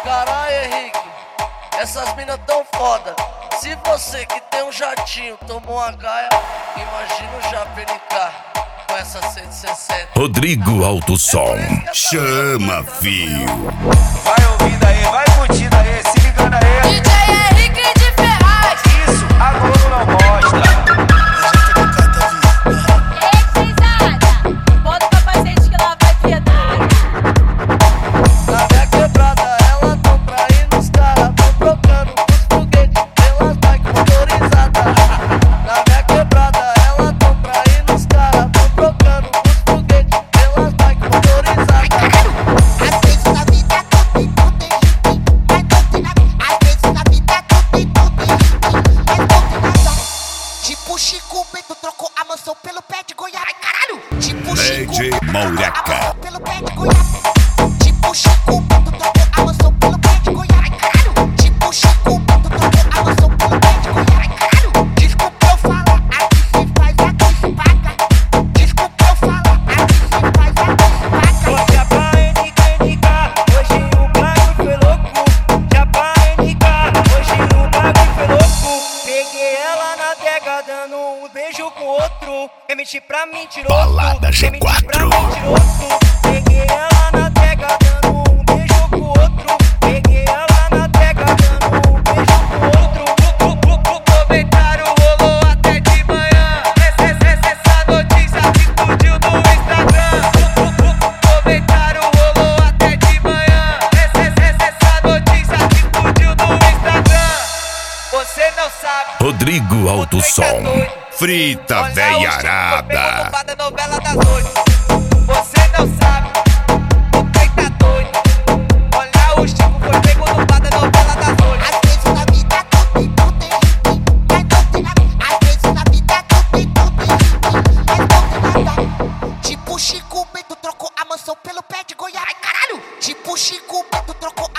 Caralho, Henrique, essas minas tão foda. Se você que tem um jatinho tomou uma gaia, imagina o JPNK com essa 160. Rodrigo Alto Som. Chama, fio. Vai ouvindo aí, vai curtindo aí, se ligando aí. DJ Henrique de Ferraz. Isso, a Globo não mostra. Bota o capacete que ela vai quedar. Na minha quebrada ela tão traindo os caras, tão trocando os foguetes pelas bikes motorizadas. Na minha quebrada ela tão traindo os caras, tão trocando os foguetes pelas bikes motorizadas. Às vezes na vida tudo tem limite, mas não tem nada. Às vezes na vida tudo tem limite, mas não tem nada. Tipo Chico Bento trocou a mansão pelo pé de goiaba. Ai, caralho! Tipo Chico DJ Bento trocou a Maureca. mansão pelo pé de goiaba. Tipo Chico Bento trocou a mansão pelo pé de goiaba. Ai, caralho! Tipo Chico Bento trocou a mansão pelo pé de goiaba. Ai, caralho! Desculpa eu falar, aqui se faz, aqui se paga. Desculpa eu falar, aqui se faz, aqui se paga. Já pra NK, hoje o bagulho foi louco. Já pra NK, hoje o bagulho foi louco. Peguei ela na tega dando um beijo com outro. Remeti pra mentiroso. Balada G4. Remeti pra mentiroso. Peguei ela na tega dando um beijo com outro. Peguei ela na tega dando um beijo com outro. O comentário rolou até de manhã. Essa notícia explodiu no Instagram. O comentário rolou até de manhã. Essa notícia explodiu no Instagram. Você não sabe. Rodrigo Alto Som. Frita veiarada. Novela das 8. Você não sabe. O trem tá doido. Olha o Chico foi pego no bar da novela das 8. Às vezes na vida tudo tem limite, mas não tem nada. Às vezes na vida tudo tem limite, mas não tem nada. Tipo Chico Bento trocou a mansão pelo pé de goiaba. Ai, caralho! Tipo Chico Bento trocou